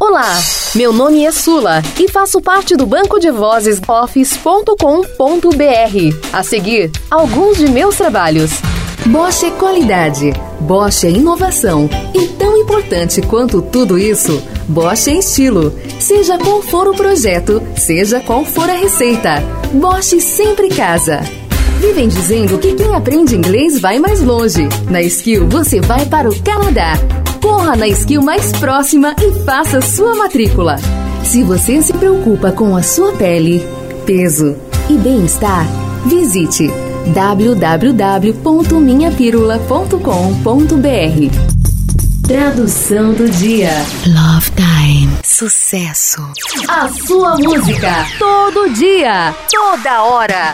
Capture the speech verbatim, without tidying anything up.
Olá, meu nome é Sula e faço parte do banco de vozes office ponto com ponto br. A seguir, alguns de meus trabalhos. Bosch é qualidade, Bosch é inovação e tão importante quanto tudo isso, Bosch é estilo. Seja qual for o projeto, seja qual for a receita, Bosch sempre casa. Vivem dizendo que quem aprende inglês vai mais longe. Na Skill você vai para o Canadá. Corra na Skill mais próxima e faça sua matrícula. Se você se preocupa com a sua pele, peso e bem-estar, visite w w w ponto minha pirula ponto com ponto br. Tradução do dia. Love Time. Sucesso. A sua música. Todo dia. Toda hora.